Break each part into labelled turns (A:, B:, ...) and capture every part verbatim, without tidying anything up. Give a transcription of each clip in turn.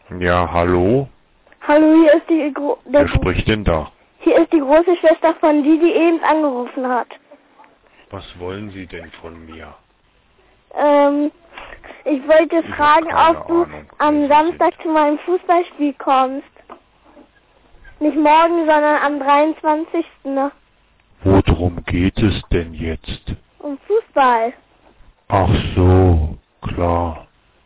A: Ja, hallo?
B: Hallo, hier ist die Gro der
A: Wer spricht denn da?
B: Hier ist die große Schwester von die, die eben angerufen hat.
A: Was wollen Sie denn von mir?
B: Ähm, ich wollte
A: Ich hab
B: fragen,
A: keine
B: ob du
A: Ahnung, wer
B: am
A: Sie
B: Samstag
A: sind.
B: zu meinem Fußballspiel kommst. Nicht morgen, sondern am dreiundzwanzigsten Ne?
A: Worum geht es denn jetzt?
B: Um Fußball.
A: Ach so, klar.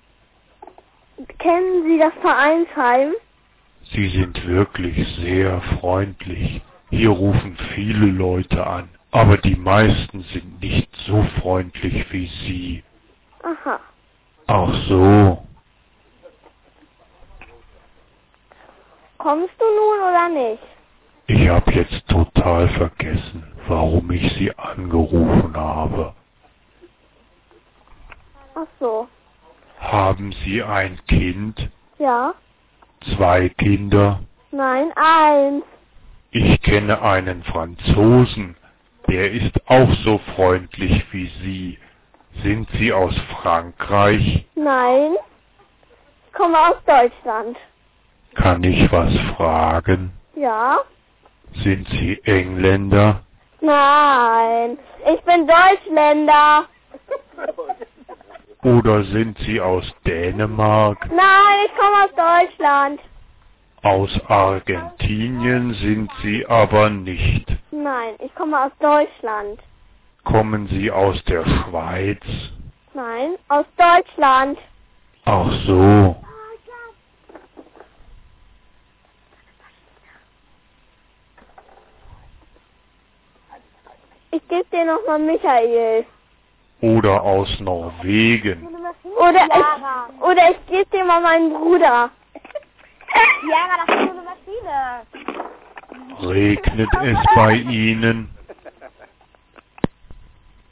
B: Kennen Sie das Vereinsheim?
A: Sie sind wirklich sehr freundlich. Hier rufen viele Leute an, aber die meisten sind nicht so freundlich wie Sie.
B: Aha.
A: Ach so.
B: Kommst du nun oder nicht?
A: Ich habe jetzt total vergessen, warum ich Sie angerufen habe.
B: Ach so.
A: Haben Sie ein Kind?
B: Ja?
A: Zwei Kinder?
B: Nein, eins.
A: Ich kenne einen Franzosen, der ist auch so freundlich wie Sie. Sind Sie aus Frankreich?
B: Nein. Ich komme aus Deutschland.
A: Kann ich was fragen?
B: Ja?
A: Sind Sie Engländer?
B: Nein. Ich bin Deutschländer.
A: Oder sind Sie aus Dänemark?
B: Nein, ich komme aus Deutschland.
A: Aus Argentinien sind Sie aber nicht.
B: Nein, ich komme aus Deutschland.
A: Kommen Sie aus der Schweiz?
B: Nein, aus Deutschland.
A: Ach so.
B: Ich gebe dir nochmal Michael.
A: Oder aus Norwegen?
B: Oder ich, oder ich gebe dir mal meinen Bruder.
C: Jara, das ist nur eine Maschine.
A: Regnet es bei Ihnen?